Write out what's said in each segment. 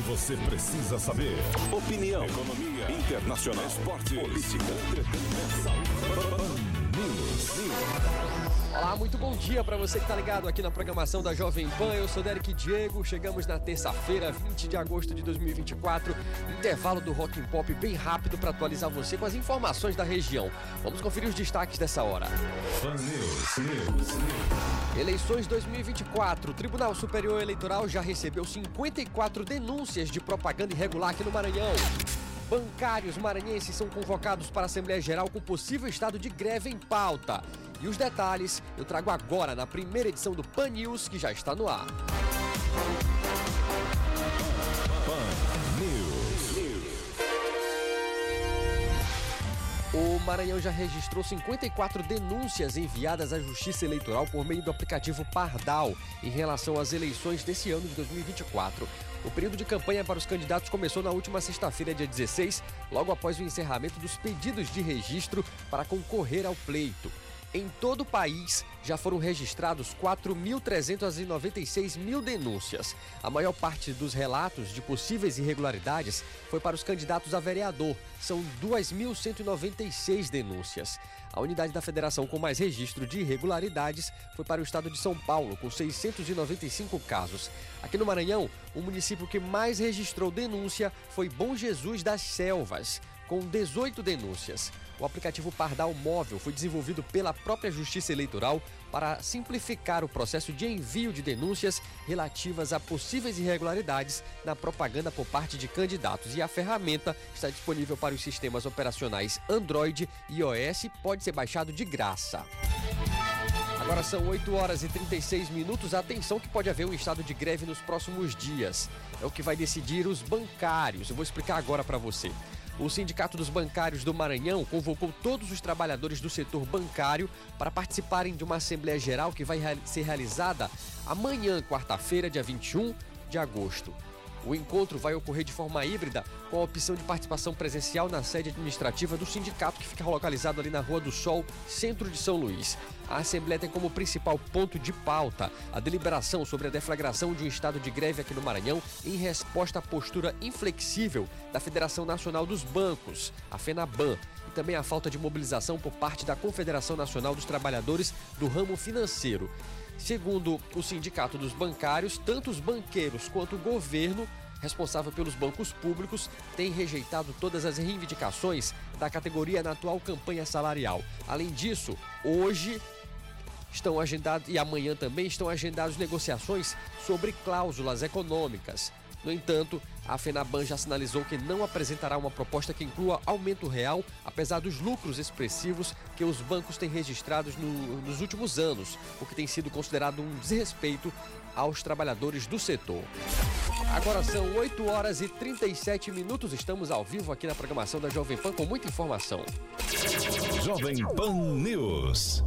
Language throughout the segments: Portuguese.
você precisa saber. Opinião, economia, internacional, esporte, política, entretenimento, saúde. Olá, muito bom dia para você que está ligado aqui na programação da Jovem Pan. Eu sou Derek Diego, chegamos na terça-feira, 20 de agosto de 2024, intervalo do Rock and Pop bem rápido para atualizar você com as informações da região. Vamos conferir os destaques dessa hora. Pan News. Eleições 2024. O Tribunal Superior Eleitoral já recebeu 54 denúncias de propaganda irregular aqui no Maranhão. Bancários maranhenses são convocados para a Assembleia Geral com possível estado de greve em pauta. E os detalhes eu trago agora na primeira edição do Pan News, que já está no ar. Pan News. O Maranhão já registrou 54 denúncias enviadas à Justiça Eleitoral por meio do aplicativo Pardal em relação às eleições desse ano de 2024. O período de campanha para os candidatos começou na última sexta-feira, dia 16, logo após o encerramento dos pedidos de registro para concorrer ao pleito. Em todo o país, já foram registrados 4.396 mil denúncias. A maior parte dos relatos de possíveis irregularidades foi para os candidatos a vereador. São 2.196 denúncias. A unidade da federação com mais registro de irregularidades foi para o estado de São Paulo, com 695 casos. Aqui no Maranhão, o município que mais registrou denúncia foi Bom Jesus das Selvas, com 18 denúncias. O aplicativo Pardal Móvel foi desenvolvido pela própria Justiça Eleitoral para simplificar o processo de envio de denúncias relativas a possíveis irregularidades na propaganda por parte de candidatos. E a ferramenta está disponível para os sistemas operacionais Android e iOS e pode ser baixado de graça. Agora são 8 horas e 36 minutos. Atenção que pode haver um estado de greve nos próximos dias. É o que vai decidir os bancários. Eu vou explicar agora para você. O Sindicato dos Bancários do Maranhão convocou todos os trabalhadores do setor bancário para participarem de uma Assembleia Geral que vai ser realizada amanhã, quarta-feira, dia 21 de agosto. O encontro vai ocorrer de forma híbrida, com a opção de participação presencial na sede administrativa do sindicato, que fica localizado ali na Rua do Sol, centro de São Luís. A Assembleia tem como principal ponto de pauta a deliberação sobre a deflagração de um estado de greve aqui no Maranhão em resposta à postura inflexível da Federação Nacional dos Bancos, a FENABAN, e também a falta de mobilização por parte da Confederação Nacional dos Trabalhadores do Ramo Financeiro. Segundo o Sindicato dos Bancários, tanto os banqueiros quanto o governo, responsável pelos bancos públicos, têm rejeitado todas as reivindicações da categoria na atual campanha salarial. Além disso, hoje estão agendados e amanhã também estão agendadas negociações sobre cláusulas econômicas. No entanto, a FENABAN já sinalizou que não apresentará uma proposta que inclua aumento real, apesar dos lucros expressivos que os bancos têm registrados nos últimos anos, o que tem sido considerado um desrespeito aos trabalhadores do setor. Agora são 8 horas e 37 minutos, estamos ao vivo aqui na programação da Jovem Pan com muita informação. Jovem Pan News.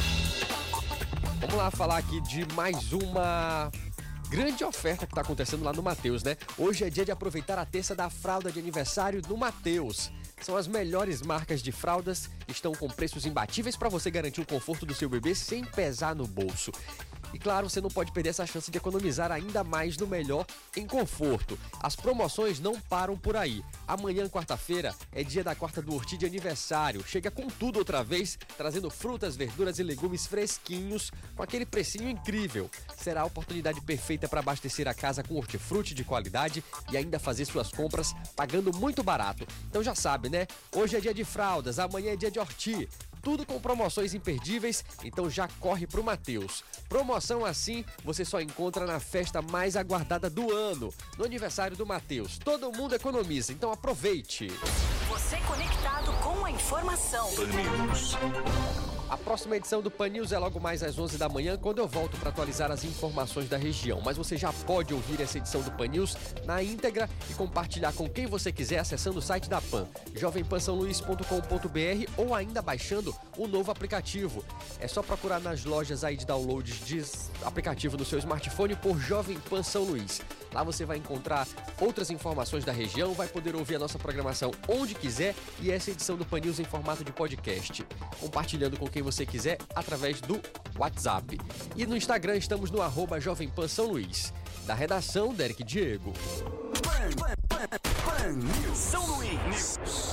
Vamos lá falar aqui de mais uma grande oferta que está acontecendo lá no Mateus, né? Hoje é dia de aproveitar a terça da fralda de aniversário no Mateus. São as melhores marcas de fraldas, estão com preços imbatíveis para você garantir o conforto do seu bebê sem pesar no bolso. E claro, você não pode perder essa chance de economizar ainda mais no melhor em conforto. As promoções não param por aí. Amanhã, quarta-feira, é dia da quarta do Horti de aniversário. Chega com tudo outra vez, trazendo frutas, verduras e legumes fresquinhos com aquele precinho incrível. Será a oportunidade perfeita para abastecer a casa com hortifruti de qualidade e ainda fazer suas compras pagando muito barato. Então já sabe, né? Hoje é dia de fraldas, amanhã é dia de Horti. Tudo com promoções imperdíveis, então já corre pro Mateus. Promoção assim você só encontra na festa mais aguardada do ano, no aniversário do Mateus. Todo mundo economiza, então aproveite. Você conectado com a informação. Pan News. A próxima edição do Pan News é logo mais às 11 da manhã, quando eu volto para atualizar as informações da região. Mas você já pode ouvir essa edição do Pan News na íntegra e compartilhar com quem você quiser acessando o site da Pan, jovempansaoluis.com.br, ou ainda baixando o novo aplicativo. É só procurar nas lojas aí de downloads de aplicativo no seu smartphone por Jovem Pan São Luís. Lá você vai encontrar outras informações da região, vai poder ouvir a nossa programação onde quiser e essa edição do Pan News em formato de podcast, compartilhando com quem você quiser através do WhatsApp. E no Instagram estamos no @Jovem Pan São Luís. Da redação, Derek Diego. Pan Pan News. São Luís.